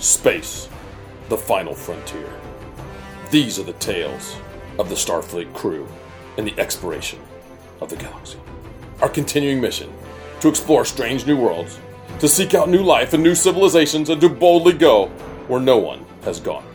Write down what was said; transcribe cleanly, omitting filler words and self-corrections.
Space, the final frontier. These are the tales of the Starfleet crew and the exploration of the galaxy. Our continuing mission to explore strange new worlds, to seek out new life and new civilizations, and to boldly go where no one has gone